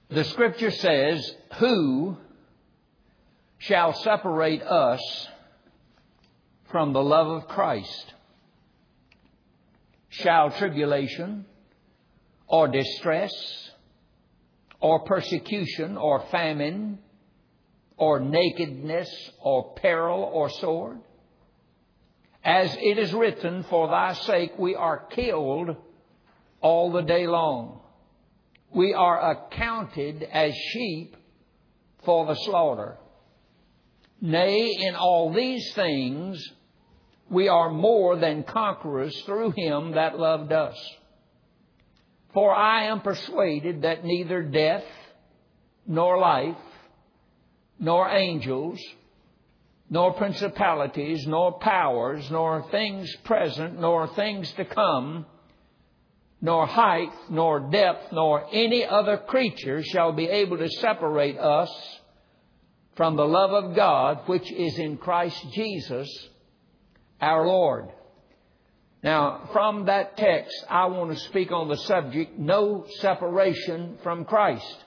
The Scripture says, "Who shall separate us from the love of Christ? Shall tribulation, or distress, or persecution, or famine, or nakedness, or peril, or sword? As it is written, for thy sake we are killed all the day long. We are accounted as sheep for the slaughter. Nay, in all these things we are more than conquerors through him that loved us. For I am persuaded that neither death, nor life, nor angels, nor principalities, nor powers, nor things present, nor things to come, nor height, nor depth, nor any other creature shall be able to separate us from the love of God, which is in Christ Jesus our Lord." Now, from that text, I want to speak on the subject, no separation from Christ.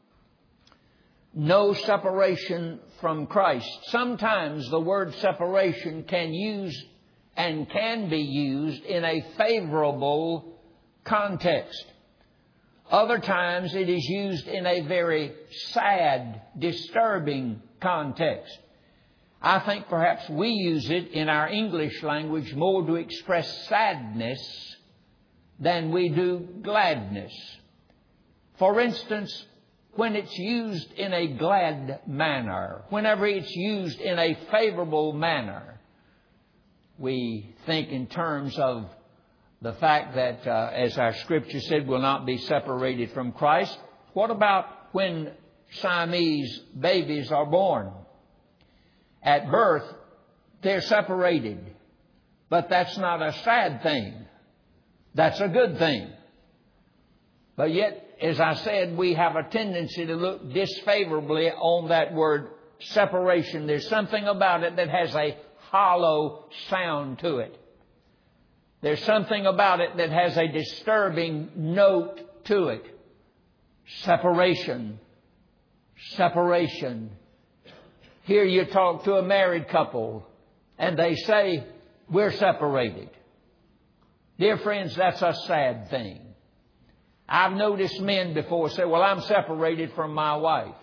No separation from Christ. Sometimes the word separation can be used in a favorable context. Other times it is used in a very sad, disturbing context. I think perhaps we use it in our English language more to express sadness than we do gladness. For instance, when it's used in a glad manner, whenever it's used in a favorable manner, we think in terms of the fact that, as our Scripture said, we'll not be separated from Christ. What about when Siamese babies are born? At birth, they're separated. But that's not a sad thing. That's a good thing. But yet, as I said, we have a tendency to look disfavorably on that word separation. There's something about it that has a hollow sound to it. There's something about it that has a disturbing note to it. Separation. Separation. Here you talk to a married couple and they say, "We're separated." Dear friends, that's a sad thing. I've noticed men before say, "Well, I'm separated from my wife."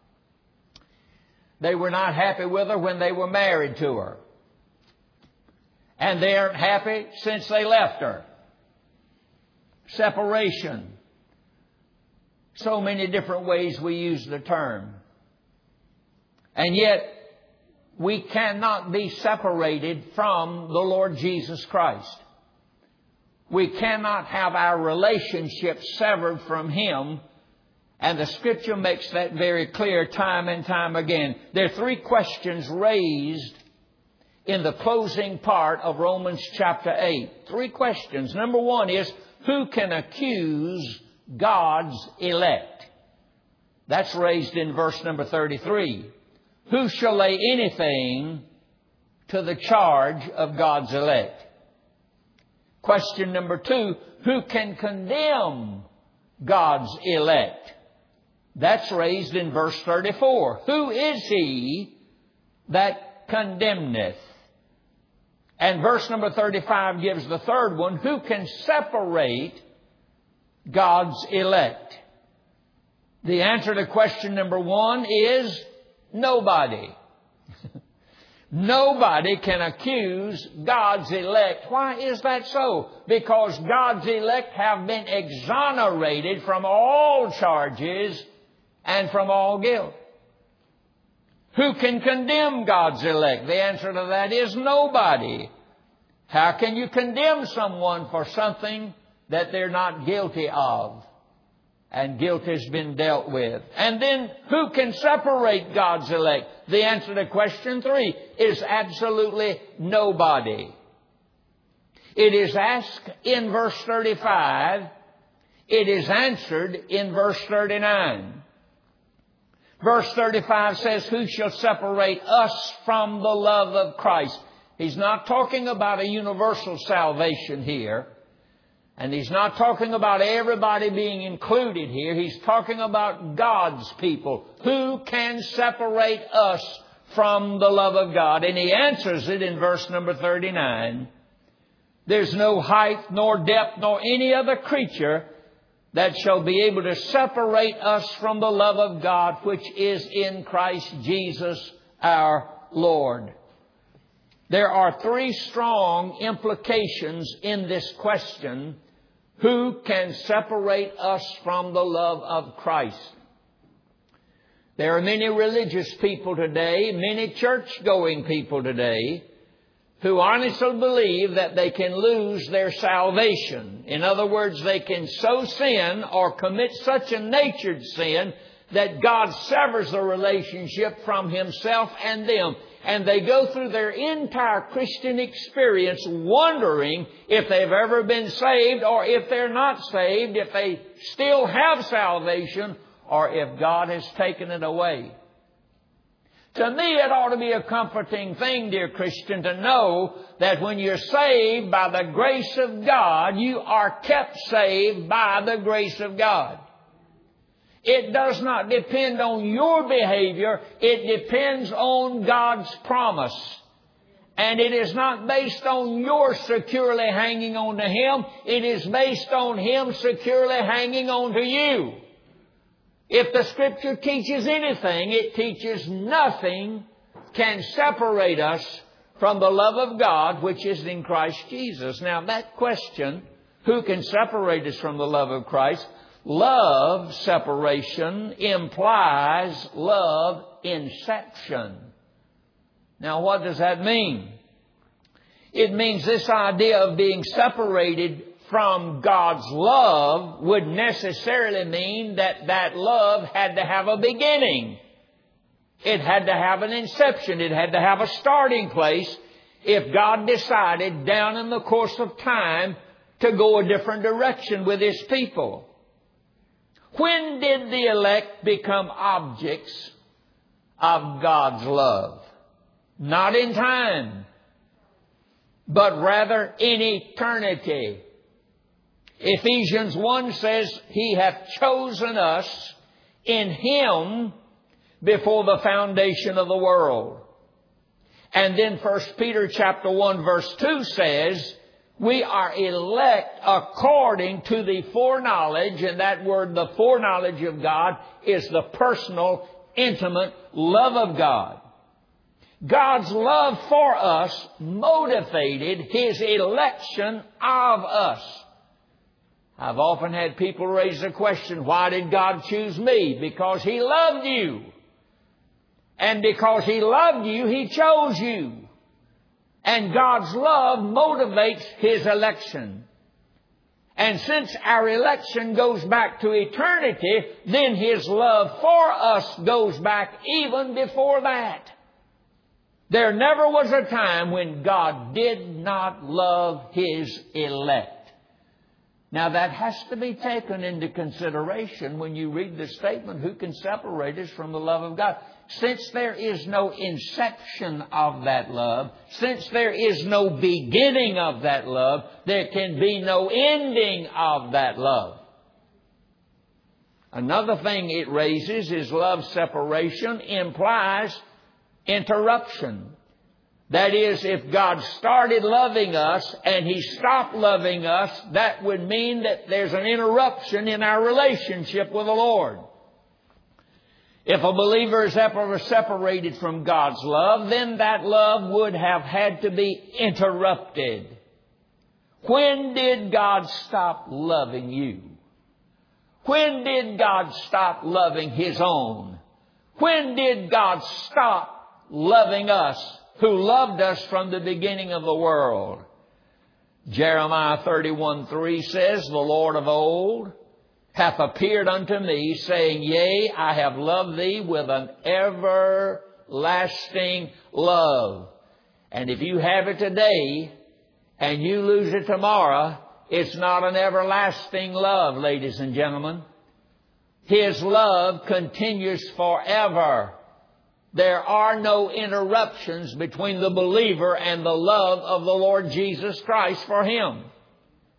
They were not happy with her when they were married to her. And they aren't happy since they left her. Separation. So many different ways we use the term. And yet, we cannot be separated from the Lord Jesus Christ. We cannot have our relationship severed from Him. And the Scripture makes that very clear time and time again. There are three questions raised in the closing part of Romans chapter 8. Three questions. Number one is, who can accuse God's elect? That's raised in verse number 33. Who shall lay anything to the charge of God's elect? Question number two, who can condemn God's elect? That's raised in verse 34. Who is he that condemneth? And verse number 35 gives the third one. Who can separate God's elect? The answer to question number one is nobody. Nobody can accuse God's elect. Why is that so? Because God's elect have been exonerated from all charges and from all guilt. Who can condemn God's elect? The answer to that is nobody. How can you condemn someone for something that they're not guilty of? And guilt has been dealt with. And then, who can separate God's elect? The answer to question 3 is absolutely nobody. It is asked in verse 35. It is answered in verse 39. Verse 35 says, who shall separate us from the love of Christ? He's not talking about a universal salvation here. And He's not talking about everybody being included here. He's talking about God's people. Who can separate us from the love of God? And He answers it in verse number 39. There's no height, nor depth, nor any other creature that shall be able to separate us from the love of God, which is in Christ Jesus our Lord. There are three strong implications in this question. Who can separate us from the love of Christ? There are many religious people today, many church-going people today, who honestly believe that they can lose their salvation. In other words, they can so sin or commit such a natured sin that God severs the relationship from Himself and them. And they go through their entire Christian experience wondering if they've ever been saved, or if they're not saved, if they still have salvation, or if God has taken it away. To me, it ought to be a comforting thing, dear Christian, to know that when you're saved by the grace of God, you are kept saved by the grace of God. It does not depend on your behavior. It depends on God's promise. And it is not based on your securely hanging on to Him. It is based on Him securely hanging on to you. If the Scripture teaches anything, it teaches nothing can separate us from the love of God, which is in Christ Jesus. Now, that question, who can separate us from the love of Christ? Love separation implies love inception. Now, what does that mean? It means this idea of being separated from God's love would necessarily mean that that love had to have a beginning. It had to have an inception. It had to have a starting place if God decided down in the course of time to go a different direction with His people. When did the elect become objects of God's love? Not in time, but rather in eternity. Ephesians 1 says, He hath chosen us in Him before the foundation of the world. And then 1 Peter chapter 1 verse 2 says, we are elect according to the foreknowledge, and that word, the foreknowledge of God, is the personal, intimate love of God. God's love for us motivated His election of us. I've often had people raise the question, why did God choose me? Because He loved you. And because He loved you, He chose you. And God's love motivates His election. And since our election goes back to eternity, then His love for us goes back even before that. There never was a time when God did not love His elect. Now that has to be taken into consideration when you read the statement, who can separate us from the love of God? Since there is no inception of that love, since there is no beginning of that love, there can be no ending of that love. Another thing it raises is love separation implies interruption. That is, if God started loving us and He stopped loving us, that would mean that there's an interruption in our relationship with the Lord. If a believer is ever separated from God's love, then that love would have had to be interrupted. When did God stop loving you? When did God stop loving His own? When did God stop loving us, who loved us from the beginning of the world? Jeremiah 31:3 says, the Lord of old hath appeared unto me, saying, yea, I have loved thee with an everlasting love. And if you have it today and you lose it tomorrow, it's not an everlasting love, ladies and gentlemen. His love continues forever. There are no interruptions between the believer and the love of the Lord Jesus Christ for him.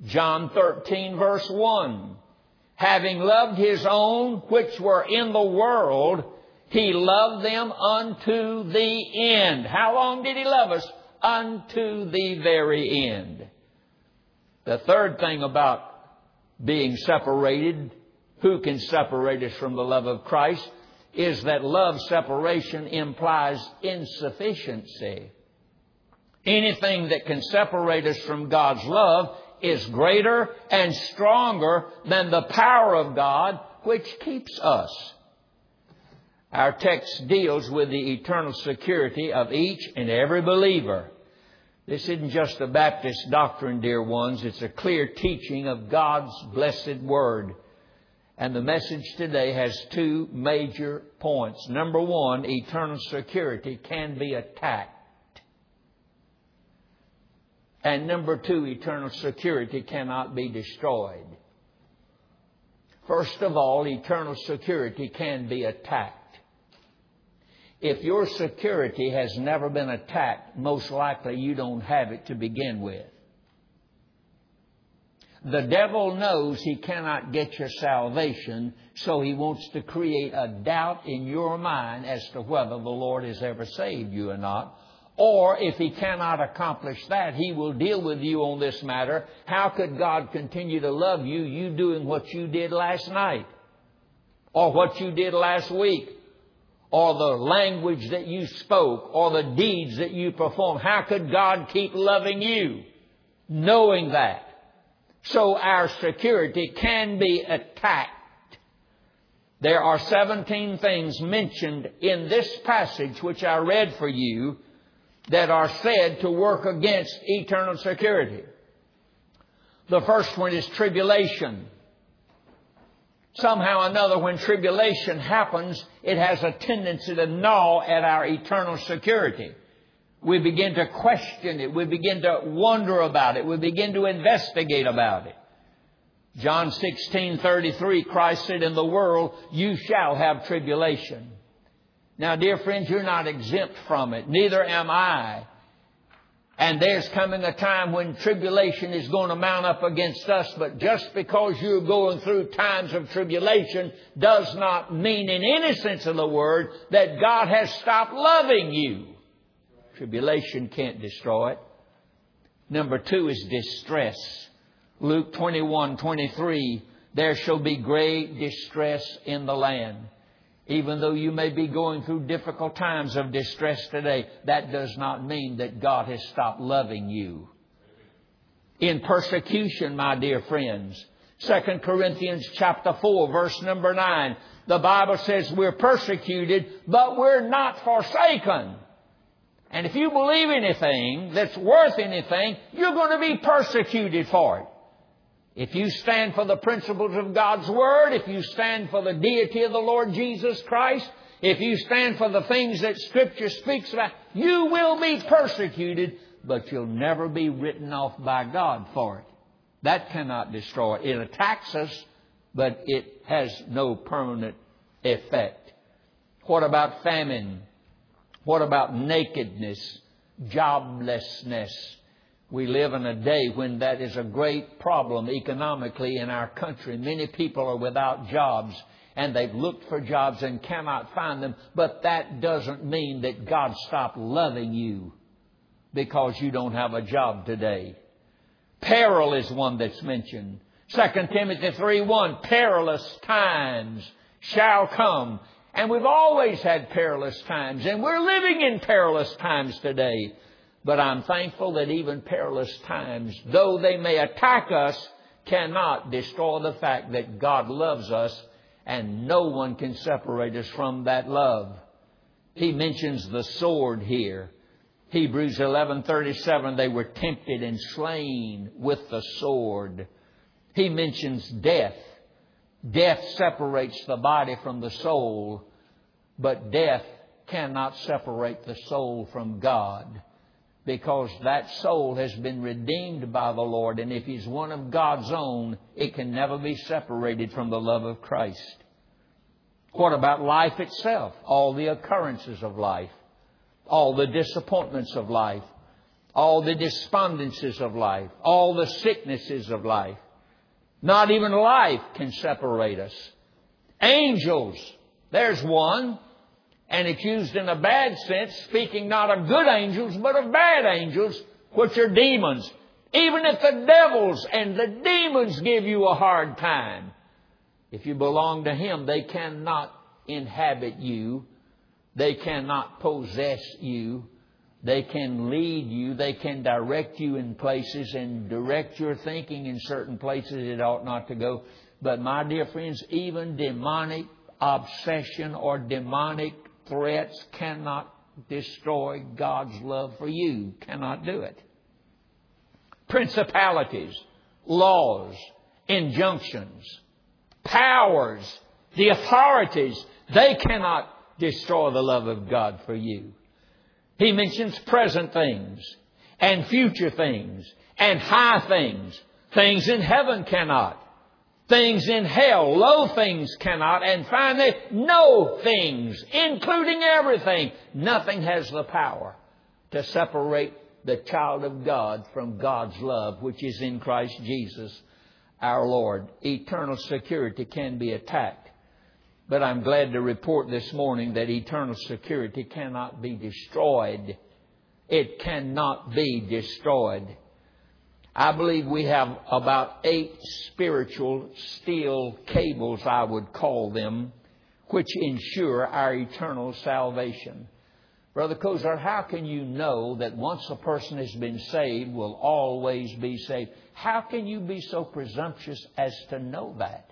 John 13 verse 1. Having loved His own which were in the world, He loved them unto the end. How long did He love us? Unto the very end. The third thing about being separated, who can separate us from the love of Christ, is that love separation implies insufficiency. Anything that can separate us from God's love is greater and stronger than the power of God which keeps us. Our text deals with the eternal security of each and every believer. This isn't just a Baptist doctrine, dear ones. It's a clear teaching of God's blessed Word. And the message today has two major points. Number one, eternal security can be attacked. And number two, eternal security cannot be destroyed. First of all, eternal security can be attacked. If your security has never been attacked, most likely you don't have it to begin with. The devil knows he cannot get your salvation, so he wants to create a doubt in your mind as to whether the Lord has ever saved you or not. Or if he cannot accomplish that, he will deal with you on this matter. How could God continue to love you, you doing what you did last night? Or what you did last week? Or the language that you spoke? Or the deeds that you performed? How could God keep loving you? Knowing that. So our security can be attacked. There are 17 things mentioned in this passage which I read for you that are said to work against eternal security. The first one is tribulation. Somehow or another, when tribulation happens, it has a tendency to gnaw at our eternal security. We begin to question it. We begin to wonder about it. We begin to investigate about it. John 16:33, Christ said, in the world you shall have tribulation. Now, dear friends, you're not exempt from it. Neither am I. And there's coming a time when tribulation is going to mount up against us. But just because you're going through times of tribulation does not mean in any sense of the word that God has stopped loving you. Tribulation can't destroy it. Number two is distress. Luke 21:23, there shall be great distress in the land. Even though you may be going through difficult times of distress today, that does not mean that God has stopped loving you. In persecution, my dear friends, 2 Corinthians chapter 4, verse number 9, the Bible says we're persecuted, but we're not forsaken. And if you believe anything that's worth anything, you're going to be persecuted for it. If you stand for the principles of God's Word, if you stand for the deity of the Lord Jesus Christ, if you stand for the things that Scripture speaks about, you will be persecuted, but you'll never be written off by God for it. That cannot destroy it. It attacks us, but it has no permanent effect. What about famine? What about nakedness, joblessness? We live in a day when that is a great problem economically in our country. Many people are without jobs, and they've looked for jobs and cannot find them. But that doesn't mean that God stopped loving you because you don't have a job today. Peril is one that's mentioned. 2 Timothy 3:1, perilous times shall come. And we've always had perilous times, and we're living in perilous times today. But I'm thankful that even perilous times, though they may attack us, cannot destroy the fact that God loves us and no one can separate us from that love. He mentions the sword here. Hebrews 11:37, they were tempted and slain with the sword. He mentions death. Death separates the body from the soul, but death cannot separate the soul from God. Because that soul has been redeemed by the Lord. And if he's one of God's own, it can never be separated from the love of Christ. What about life itself? All the occurrences of life. All the disappointments of life. all the despondencies of life, all the sicknesses of life. Not even life can separate us. Angels, there's one, and it's used in a bad sense, speaking not of good angels, but of bad angels, which are demons. Even if the devils and the demons give you a hard time, if you belong to Him, they cannot inhabit you. They cannot possess you. They can lead you. They can direct you in places and direct your thinking in certain places it ought not to go. But my dear friends, even demonic obsession or demonic threats cannot destroy God's love for you. Cannot do it. Principalities, laws, injunctions, powers, the authorities, they cannot destroy the love of God for you. He mentions present things and future things and high things. Things in heaven cannot. Things in hell, low things cannot. And finally, no things, including everything. Nothing has the power to separate the child of God from God's love, which is in Christ Jesus our Lord. Eternal security can be attacked. But I'm glad to report this morning that eternal security cannot be destroyed. It cannot be destroyed. I believe we have about 8 spiritual steel cables, I would call them, which ensure our eternal salvation. Brother Kozar, how can you know that once a person has been saved, will always be saved? How can you be so presumptuous as to know that?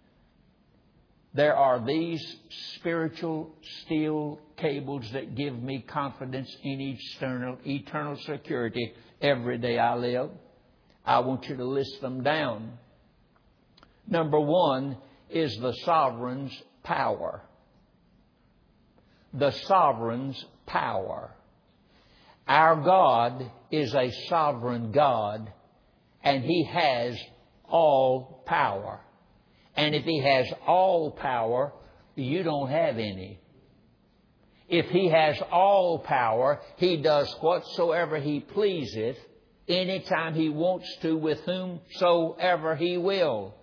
There are these spiritual steel cables that give me confidence in eternal security every day I live. I want you to list them down. Number 1 is the sovereign's power. The sovereign's power. Our God is a sovereign God, and He has all power. And if He has all power, you don't have any. If He has all power, He does whatsoever He pleaseth, anytime He wants to, with whomsoever He will.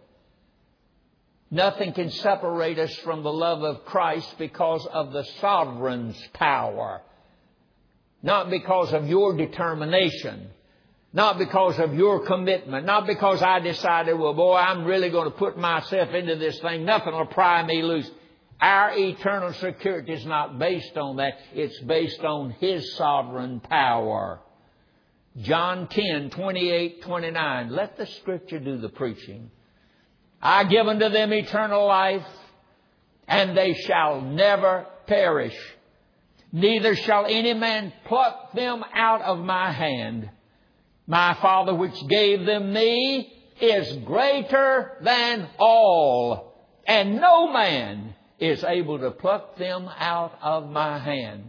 Nothing can separate us from the love of Christ because of the sovereign's power. Not because of your determination. Not because of your commitment. Not because I decided, well, boy, I'm really going to put myself into this thing. Nothing will pry me loose. Our eternal security is not based on that. It's based on His sovereign power. John 10:28-29. Let the Scripture do the preaching. I give unto them eternal life, and they shall never perish. Neither shall any man pluck them out of my hand. My Father which gave them me is greater than all, and no man is able to pluck them out of my hand.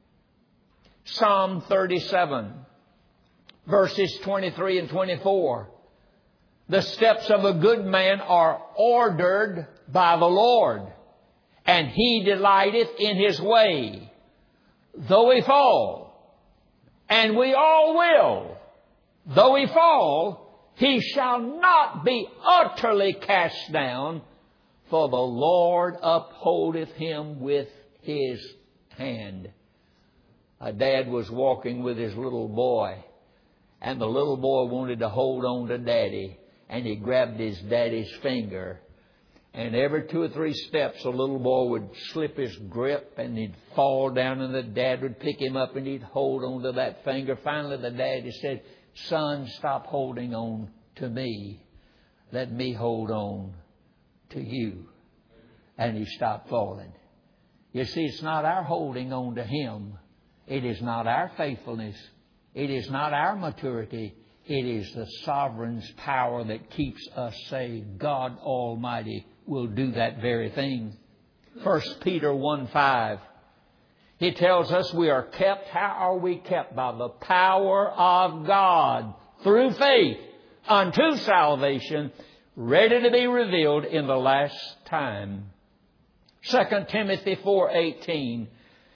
Psalm 37, verses 23 and 24. The steps of a good man are ordered by the Lord, and He delighteth in his way. Though he fall, and we all will, though he fall, he shall not be utterly cast down, for the Lord upholdeth him with His hand. A dad was walking with his little boy, and the little boy wanted to hold on to Daddy, and he grabbed his daddy's finger. And every 2 or 3 steps, the little boy would slip his grip and he'd fall down, and the dad would pick him up and he'd hold on to that finger. Finally, the daddy said, "Son, stop holding on to me. Let me hold on to you." And he stopped falling. You see, it's not our holding on to Him. It is not our faithfulness. It is not our maturity. It is the sovereign's power that keeps us saved. God Almighty will do that very thing. 1 Peter 1:5. He tells us we are kept. How are we kept? By the power of God through faith unto salvation, ready to be revealed in the last time. 2 Timothy 4:18.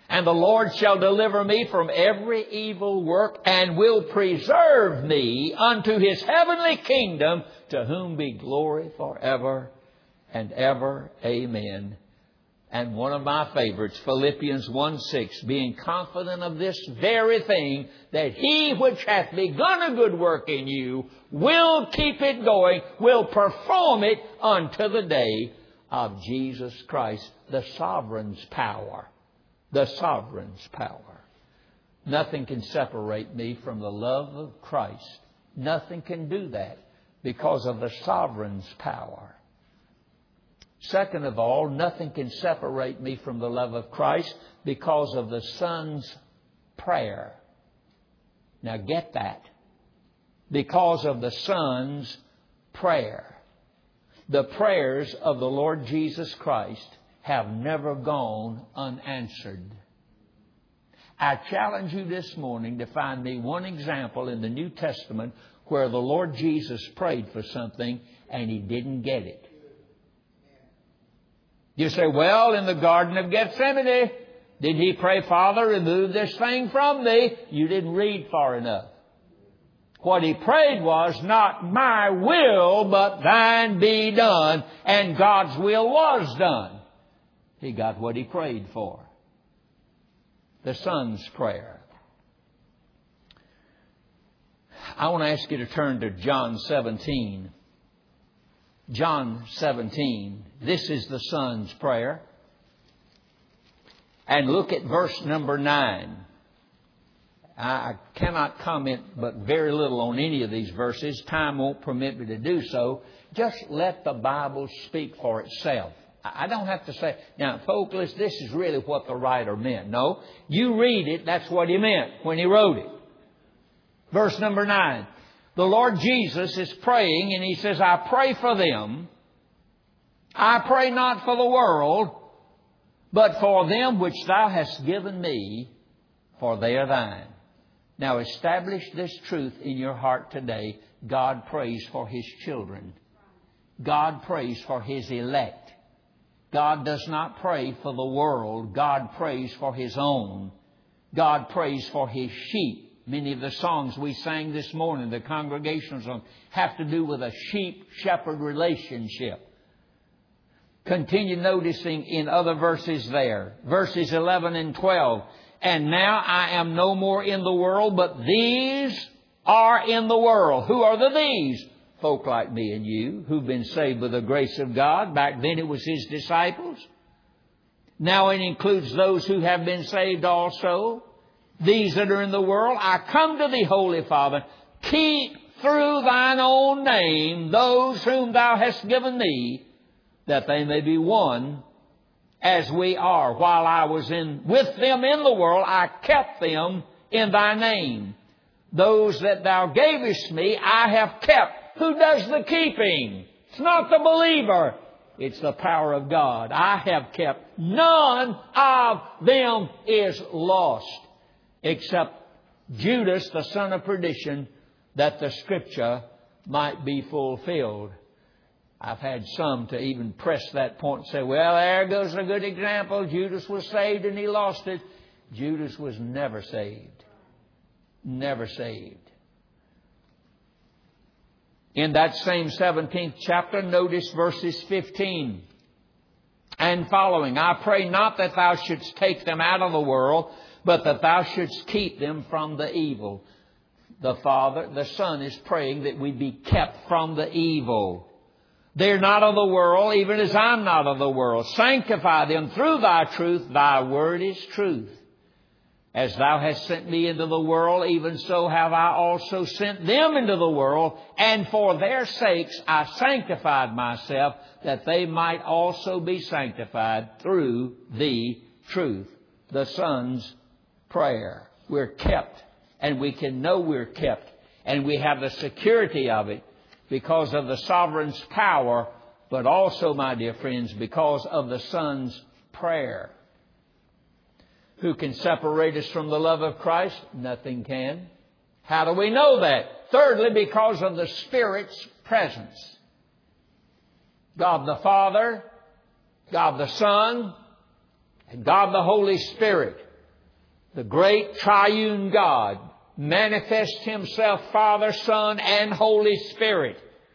And the Lord shall deliver me from every evil work, and will preserve me unto His heavenly kingdom, to whom be glory forever and ever. Amen. And one of my favorites, Philippians 1:6, being confident of this very thing, that He which hath begun a good work in you will keep it going, will perform it unto the day of Jesus Christ, the sovereign's power. The sovereign's power. Nothing can separate me from the love of Christ. Nothing can do that because of the sovereign's power. Second of all, nothing can separate me from the love of Christ because of the Son's prayer. Now get that. Because of the Son's prayer. The prayers of the Lord Jesus Christ have never gone unanswered. I challenge you this morning to find me one example in the New Testament where the Lord Jesus prayed for something and He didn't get it. You say, well, in the Garden of Gethsemane, did He pray, Father, remove this thing from me? You didn't read far enough. What He prayed was, not my will, but thine be done. And God's will was done. He got what He prayed for. The Son's prayer. I want to ask you to turn to John 17. John 17. This is the Son's prayer. And look at verse number 9. I cannot comment but very little on any of these verses. Time won't permit me to do so. Just let the Bible speak for itself. I don't have to say, now, folks, this is really what the writer meant. No, you read it, that's what he meant when he wrote it. Verse number 9. The Lord Jesus is praying, and He says, I pray for them. I pray not for the world, but for them which Thou hast given me, for they are Thine. Now, establish this truth in your heart today. God prays for His children. God prays for His elect. God does not pray for the world. God prays for His own. God prays for His sheep. Many of the songs we sang this morning, the congregational songs, have to do with a sheep-shepherd relationship. Continue noticing in other verses there. Verses 11 and 12. And now I am no more in the world, but these are in the world. Who are the these? Folk like me and you, who've been saved by the grace of God. Back then it was His disciples. Now it includes those who have been saved also. These that are in the world, I come to Thee, Holy Father. Keep through Thine own name those whom Thou hast given Me, that they may be one as we are. While I was with them in the world, I kept them in Thy name. Those that Thou gavest Me, I have kept. Who does the keeping? It's not the believer. It's the power of God. I have kept. None of them is lost, except Judas, the son of perdition, that the Scripture might be fulfilled. I've had some to even press that point and say, well, there goes a good example. Judas was saved and he lost it. Judas was never saved. Never saved. In that same 17th chapter, notice verses 15 and following. I pray not that Thou shouldst take them out of the world, but that Thou shouldst keep them from the evil. The Son is praying that we be kept from the evil. They're not of the world, even as I'm not of the world. Sanctify them through Thy truth. Thy word is truth. As Thou hast sent Me into the world, even so have I also sent them into the world. And for their sakes I sanctified Myself, that they might also be sanctified through the truth. The Son's prayer. We're kept, and we can know we're kept, and we have the security of it because of the sovereign's power, but also, my dear friends, because of the Son's prayer. Who can separate us from the love of Christ? Nothing can. How do we know that? Thirdly, because of the Spirit's presence. God the Father, God the Son, and God the Holy Spirit the great triune God, manifests Himself, Father, Son, and Holy Spirit.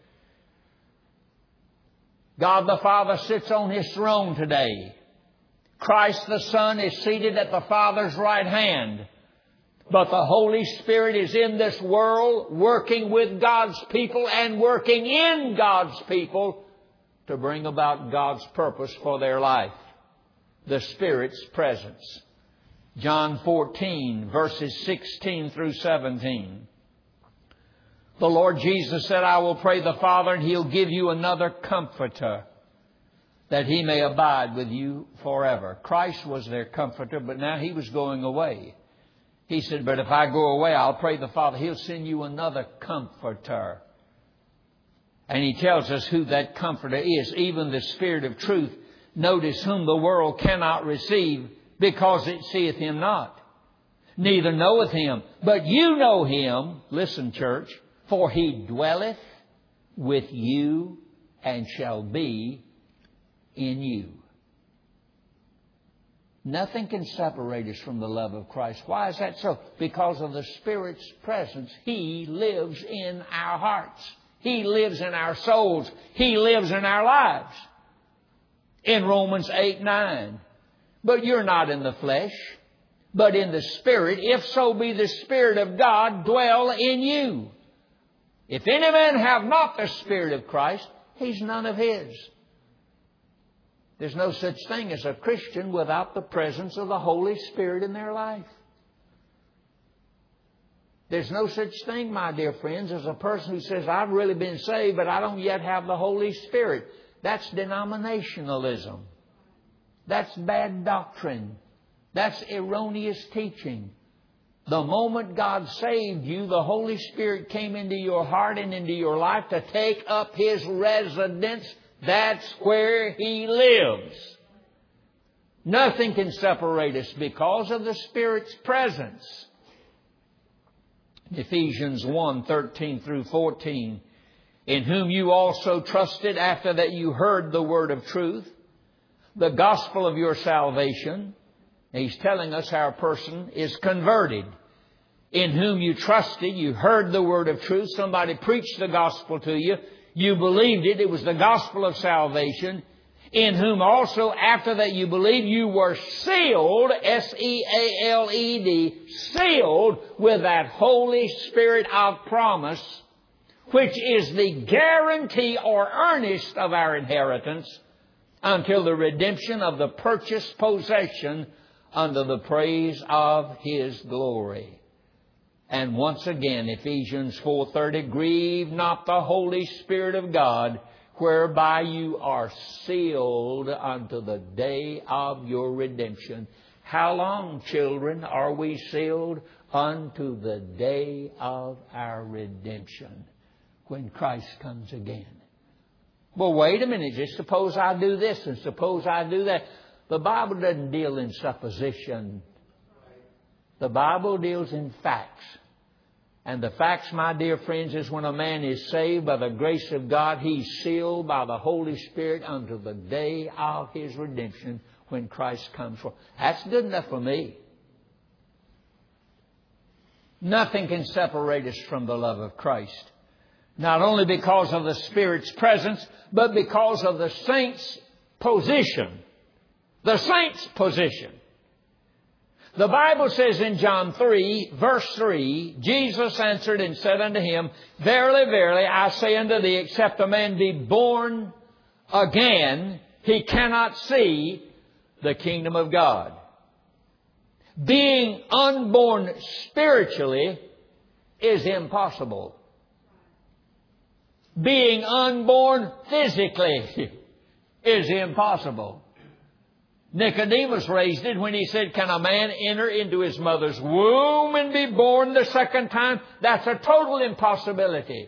God the Father sits on His throne today. Christ the Son is seated at the Father's right hand. But the Holy Spirit is in this world working with God's people and working in God's people to bring about God's purpose for their life. The Spirit's presence. John 14, verses 16 through 17. The Lord Jesus said, I will pray the Father, and He'll give you another Comforter, that He may abide with you forever. Christ was their Comforter, but now He was going away. He said, but if I go away, I'll pray the Father. He'll send you another Comforter. And He tells us who that Comforter is, even the Spirit of truth. Notice, whom the world cannot receive, because it seeth Him not, neither knoweth Him. But you know Him, listen church, for He dwelleth with you and shall be in you. Nothing can separate us from the love of Christ. Why is that so? Because of the Spirit's presence. He lives in our hearts. He lives in our souls. He lives in our lives. In Romans 8:9. But you're not in the flesh, but in the Spirit, if so be the Spirit of God dwell in you. If any man have not the Spirit of Christ, he's none of His. There's no such thing as a Christian without the presence of the Holy Spirit in their life. There's no such thing, my dear friends, as a person who says, I've really been saved, but I don't yet have the Holy Spirit. That's denominationalism. That's bad doctrine. That's erroneous teaching. The moment God saved you, the Holy Spirit came into your heart and into your life to take up His residence. That's where He lives. Nothing can separate us because of the Spirit's presence. Ephesians 1:13 through 14. In whom you also trusted after that you heard the word of truth, the gospel of your salvation. He's telling us how a person is converted. In whom you trusted, you heard the word of truth. Somebody preached the gospel to you. You believed it. It was the gospel of salvation. In whom also, after that you believed, you were sealed, S-E-A-L-E-D, sealed with that Holy Spirit of promise, which is the guarantee or earnest of our inheritance until the redemption of the purchased possession unto the praise of His glory. And once again, Ephesians 4:30, grieve not the Holy Spirit of God, whereby you are sealed unto the day of your redemption. How long, children, are we sealed? Unto the day of our redemption, when Christ comes again. Well, wait a minute, just suppose I do this and suppose I do that. The Bible doesn't deal in supposition. The Bible deals in facts. And the facts, my dear friends, is when a man is saved by the grace of God, he's sealed by the Holy Spirit unto the day of his redemption when Christ comes forth. That's good enough for me. Nothing can separate us from the love of Christ. Not only because of the Spirit's presence, but because of the saint's position. The saint's position. The Bible says in John 3, verse 3, Jesus answered and said unto him, verily, verily, I say unto thee, except a man be born again, he cannot see the kingdom of God. Being unborn spiritually is impossible. Being unborn physically is impossible. Nicodemus raised it when he said, can a man enter into his mother's womb and be born the second time? That's a total impossibility.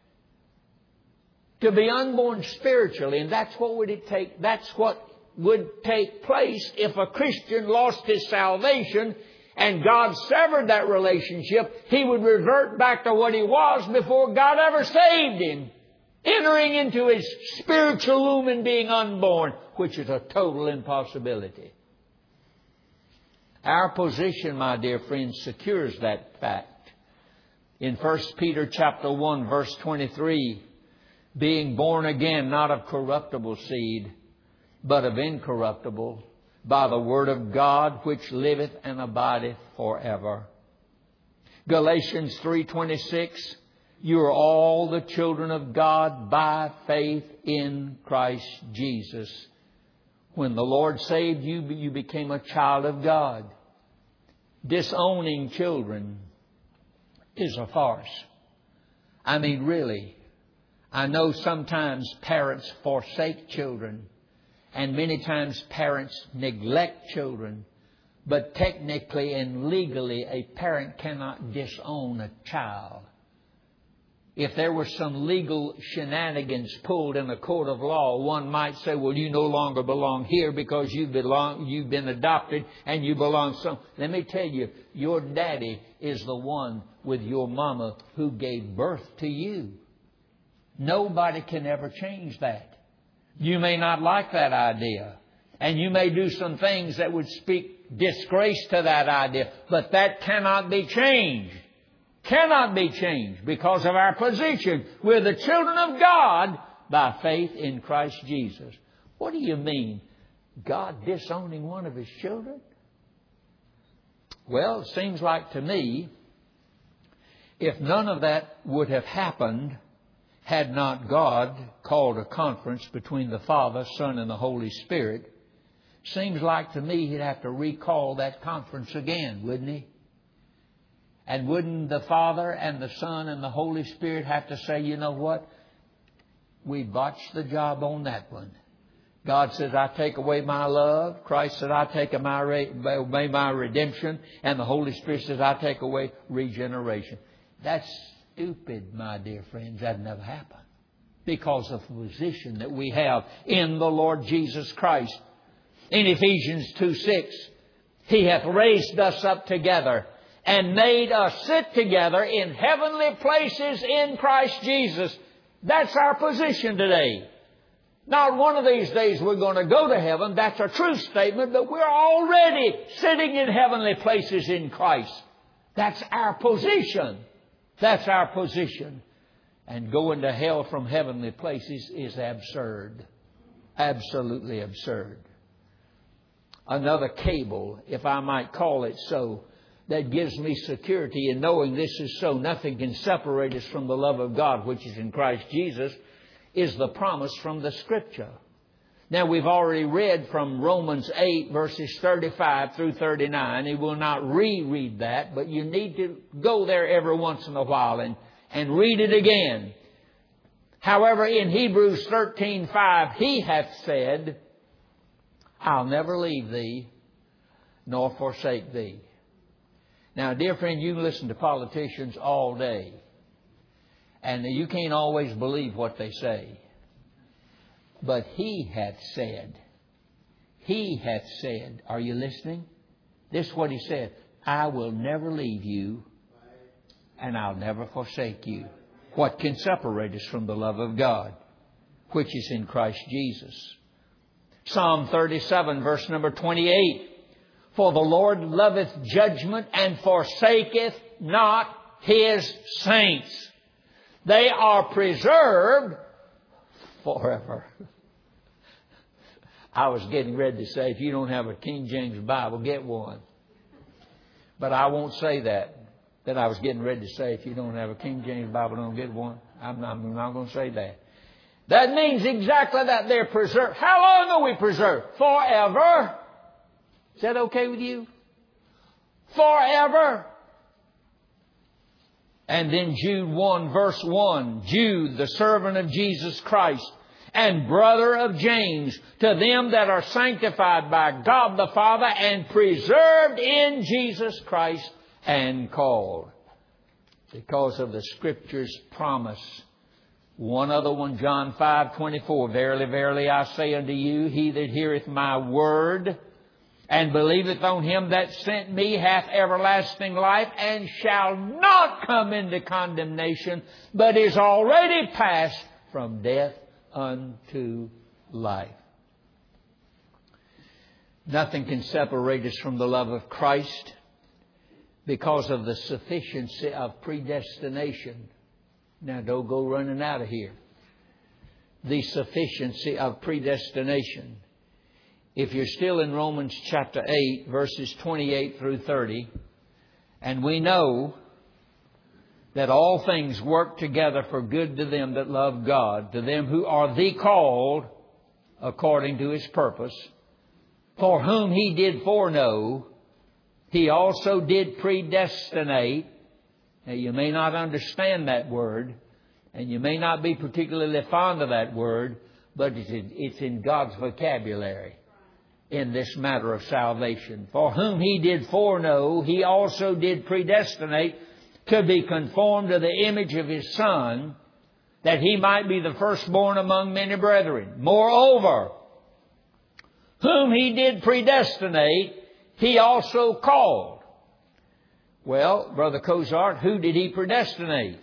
To be unborn spiritually, and that's what would it take? That's what would take place if a Christian lost his salvation and God severed that relationship. He would revert back to what he was before God ever saved him. Entering into his spiritual womb and being unborn, which is a total impossibility. Our position, my dear friends, secures that fact. In 1 Peter chapter 1, verse 23, being born again, not of corruptible seed, but of incorruptible, by the word of God, which liveth and abideth forever. Galatians 3:26, you are all the children of God by faith in Christ Jesus. When the Lord saved you, you became a child of God. Disowning children is a farce. I mean, really. I know sometimes parents forsake children, and many times parents neglect children. But technically and legally, a parent cannot disown a child. If there were some legal shenanigans pulled in a court of law, one might say, well, you no longer belong here because you've been adopted and you belong some. Let me tell you, your daddy is the one with your mama who gave birth to you. Nobody can ever change that. You may not like that idea, and you may do some things that would speak disgrace to that idea, but that cannot be changed. Cannot be changed because of our position. We're the children of God by faith in Christ Jesus. What do you mean? God disowning one of His children? Well, it seems like to me, if none of that would have happened, had not God called a conference between the Father, Son, and the Holy Spirit, seems like to me He'd have to recall that conference again, wouldn't He? And wouldn't the Father and the Son and the Holy Spirit have to say, you know what? We botched the job on that one. God says, I take away my love. Christ said, I take away my redemption. And the Holy Spirit says, I take away regeneration. That's stupid, my dear friends. That never happened. Because of the position that we have in the Lord Jesus Christ. In Ephesians 2:6, He hath raised us up together and made us sit together in heavenly places in Christ Jesus. That's our position today. Not one of these days we're going to go to heaven. That's a true statement, but we're already sitting in heavenly places in Christ. That's our position. That's our position. And going to hell from heavenly places is absurd. Absolutely absurd. Another cable, if I might call it so, that gives me security in knowing this is so. Nothing can separate us from the love of God, which is in Christ Jesus, is the promise from the Scripture. Now, we've already read from Romans 8, verses 35 through 39. He will not reread that, but you need to go there every once in a while and read it again. However, in Hebrews 13:5, He hath said, I'll never leave thee nor forsake thee. Now, dear friend, you can listen to politicians all day, and you can't always believe what they say. But He hath said, are you listening? This is what He said, I will never leave you, and I'll never forsake you. What can separate us from the love of God, which is in Christ Jesus? Psalm 37, verse number 28. For the Lord loveth judgment and forsaketh not His saints. They are preserved forever. I was getting ready to say, if you don't have a King James Bible, get one. But I won't say that I was getting ready to say, if you don't have a King James Bible, don't get one. I'm not going to say that. That means exactly that. They're preserved. How long are we preserved? Forever. Is that okay with you? Forever. And then Jude 1, verse 1. Jude, the servant of Jesus Christ and brother of James, to them that are sanctified by God the Father and preserved in Jesus Christ and called. Because of the Scripture's promise. One other one, John 5:24. Verily, verily, I say unto you, he that heareth my word and believeth on Him that sent me hath everlasting life, and shall not come into condemnation, but is already passed from death unto life. Nothing can separate us from the love of Christ because of the sufficiency of predestination. Now, don't go running out of here. The sufficiency of predestination. If you're still in Romans chapter 8, verses 28 through 30, and we know that all things work together for good to them that love God, to them who are the called according to His purpose, for whom He did foreknow, He also did predestinate. Now, you may not understand that word, and you may not be particularly fond of that word, but it's in God's vocabulary in this matter of salvation. For whom He did foreknow, He also did predestinate to be conformed to the image of His Son, that He might be the firstborn among many brethren. Moreover, whom He did predestinate, He also called. Well, Brother Cozart, who did He predestinate?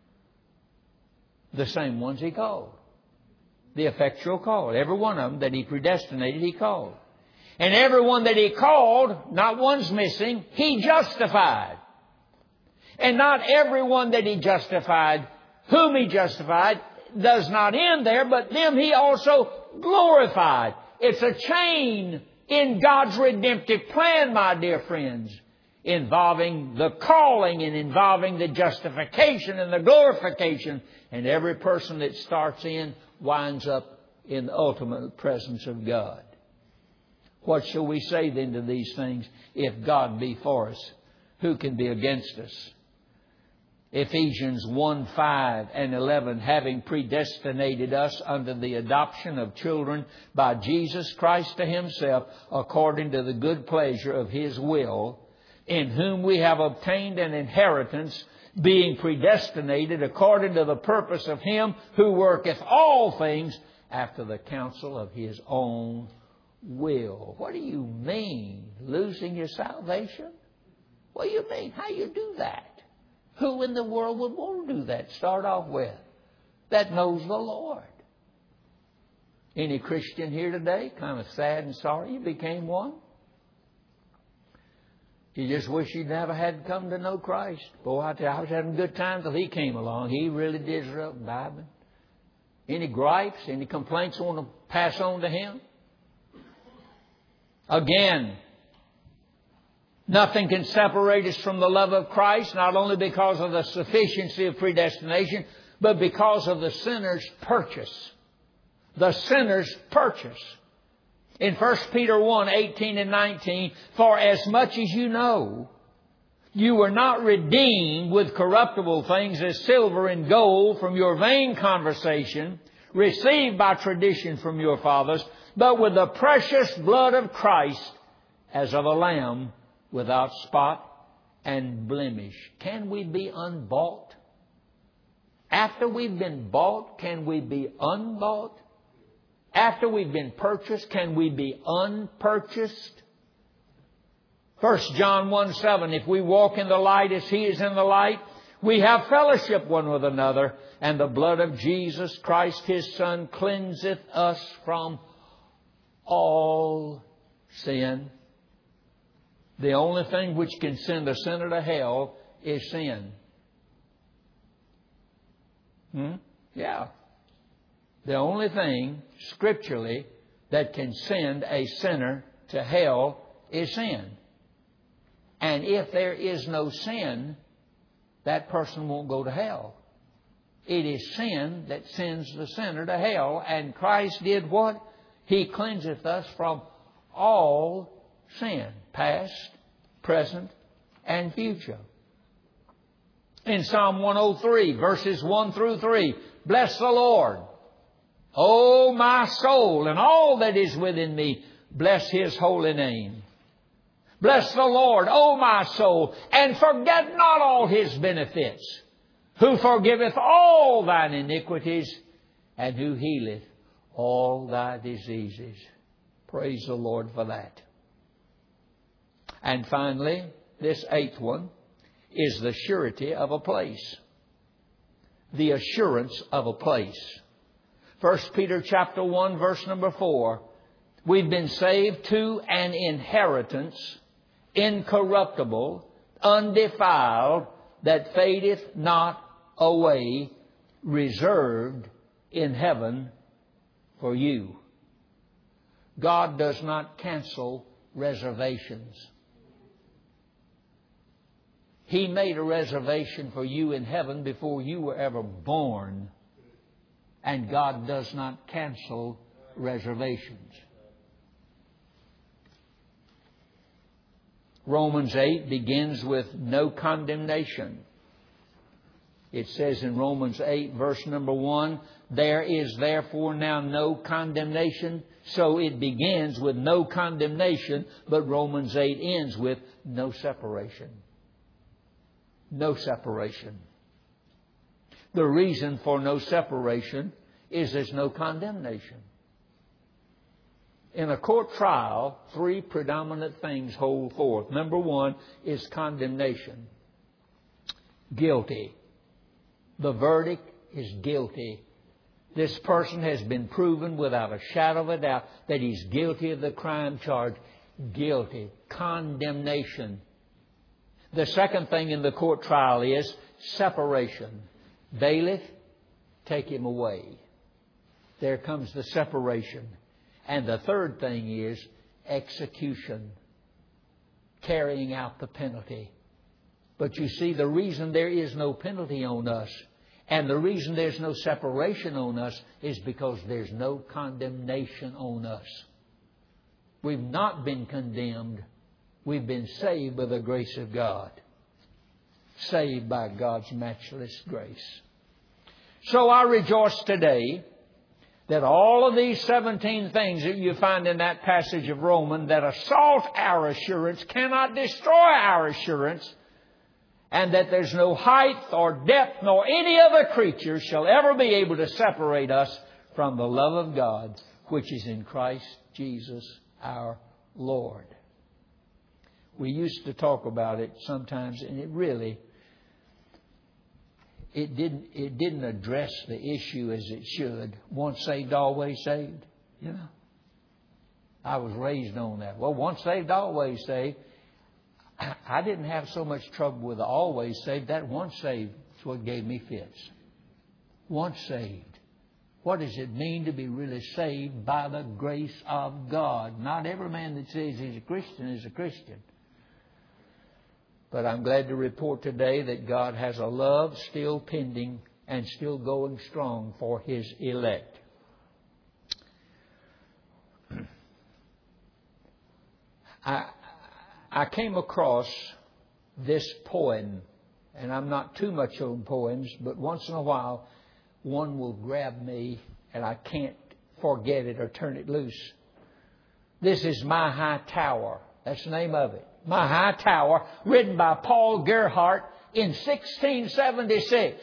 The same ones He called. The effectual call. Every one of them that He predestinated, He called. And every one that He called, not one's missing, He justified. And not everyone that He justified, whom He justified, does not end there, but them He also glorified. It's a chain in God's redemptive plan, my dear friends, involving the calling and involving the justification and the glorification. And every person that starts in winds up in the ultimate presence of God. What shall we say then to these things? If God be for us, who can be against us? Ephesians 1:5 and 11, having predestinated us unto the adoption of children by Jesus Christ to Himself, according to the good pleasure of His will, in whom we have obtained an inheritance, being predestinated according to the purpose of Him who worketh all things after the counsel of His own will. What do you mean? Losing your salvation? What do you mean? How you do that? Who in the world would want to do that? Start off with. That knows the Lord. Any Christian here today kind of sad and sorry you became one? You just wish you'd never had come to know Christ. Boy, I tell you, I was having a good time till He came along. He really did disrupt Bible. Any gripes, any complaints you want to pass on to Him? Again, nothing can separate us from the love of Christ, not only because of the sufficiency of predestination, but because of the sinner's purchase. The sinner's purchase. In 1 Peter 1:18 and 19, for as much as you know, you were not redeemed with corruptible things as silver and gold from your vain conversation, received by tradition from your fathers, but with the precious blood of Christ, as of a lamb, without spot and blemish. Can we be unbought? After we've been bought, can we be unbought? After we've been purchased, can we be unpurchased? 1 John 1:7, if we walk in the light as He is in the light, we have fellowship one with another, and the blood of Jesus Christ, His Son, cleanseth us from all sin. The only thing which can send a sinner to hell is sin. Yeah. The only thing, scripturally, that can send a sinner to hell is sin. And if there is no sin, that person won't go to hell. It is sin that sends the sinner to hell. And Christ did what? He cleanseth us from all sin, past, present, and future. In Psalm 103, verses 1 through 3, bless the Lord, O my soul, and all that is within me, bless His holy name. Bless the Lord, O my soul, and forget not all His benefits, who forgiveth all thine iniquities, and who healeth all thy diseases. Praise the Lord for that. And finally, this eighth one is the surety of a place. The assurance of a place. 1 Peter chapter 1, verse number 4. We've been saved to an inheritance, incorruptible, undefiled, that fadeth not away, reserved in heaven for you. God does not cancel reservations. He made a reservation for you in heaven before you were ever born. And God does not cancel reservations. Romans 8 begins with no condemnation. It says in Romans 8, verse number 1, there is therefore now no condemnation. So it begins with no condemnation, but Romans 8 ends with no separation. No separation. The reason for no separation is there's no condemnation. In a court trial, three predominant things hold forth. Number one is condemnation. Guilty. The verdict is guilty. This person has been proven without a shadow of a doubt that he's guilty of the crime charged. Guilty. Condemnation. The second thing in the court trial is separation. Bailiff, take him away. There comes the separation. And the third thing is execution. Carrying out the penalty. But you see, the reason there is no penalty on us and the reason there's no separation on us is because there's no condemnation on us. We've not been condemned. We've been saved by the grace of God. Saved by God's matchless grace. So I rejoice today that all of these 17 things that you find in that passage of Romans that assault our assurance cannot destroy our assurance, and that there's no height or depth nor any other creature shall ever be able to separate us from the love of God which is in Christ Jesus our Lord. We used to talk about it sometimes, and it didn't address the issue as it should. Once saved, always saved. You know, I was raised on that. Well, once saved, always saved. I didn't have so much trouble with the always saved. That once saved is what gave me fits. Once saved. What does it mean to be really saved by the grace of God? Not every man that says he's a Christian is a Christian. But I'm glad to report today that God has a love still pending and still going strong for His elect. I came across this poem, and I'm not too much on poems, but once in a while one will grab me and I can't forget it or turn it loose. This is My High Tower. That's the name of it. My High Tower, written by Paul Gerhardt in 1676.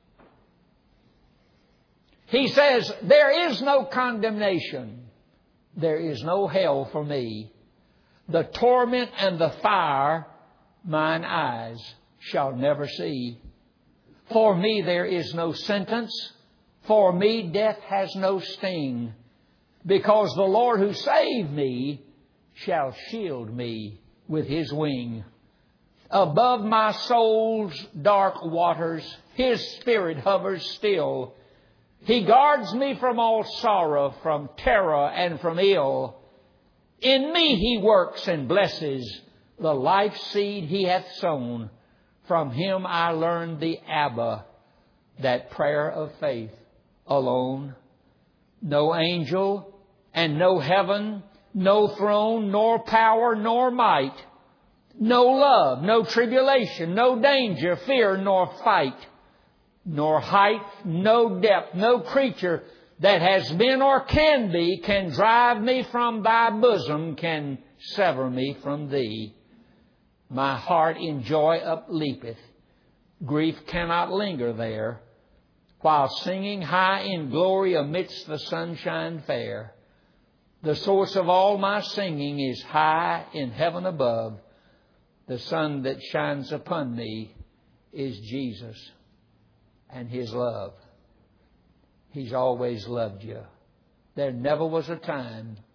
He says, there is no condemnation. There is no hell for me. The torment and the fire mine eyes shall never see. For me there is no sentence. For me death has no sting. Because the Lord who saved me shall shield me with His wing. Above my soul's dark waters, His Spirit hovers still. He guards me from all sorrow, from terror and from ill. In me He works and blesses the life seed He hath sown. From Him I learned the Abba, that prayer of faith alone. No angel and no heaven, no throne, nor power, nor might. No love, no tribulation, no danger, fear, nor fight. Nor height, no depth, no creature that has been or can be can drive me from Thy bosom, can sever me from Thee. My heart in joy upleapeth. Grief cannot linger there. While singing high in glory amidst the sunshine fair. The source of all my singing is high in heaven above. The sun that shines upon me is Jesus and His love. He's always loved you. There never was a time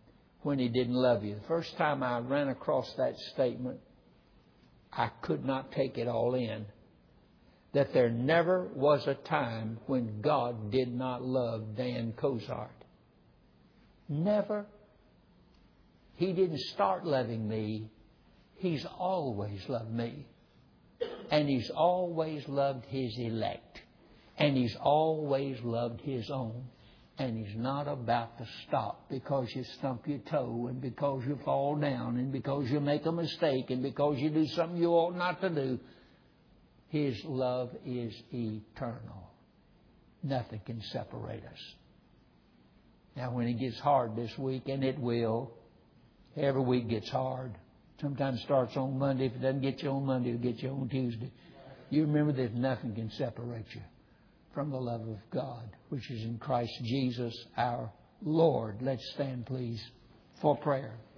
when He didn't love you. The first time I ran across that statement, I could not take it all in. That there never was a time when God did not love Dan Cozart. Never. He didn't start loving me. He's always loved me. And He's always loved His elect. And He's always loved His own. And He's not about to stop because you stump your toe and because you fall down and because you make a mistake and because you do something you ought not to do. His love is eternal. Nothing can separate us. Now, when it gets hard this week, and it will, every week gets hard. Sometimes it starts on Monday. If it doesn't get you on Monday, it'll get you on Tuesday. You remember that nothing can separate you from the love of God, which is in Christ Jesus our Lord. Let's stand, please, for prayer.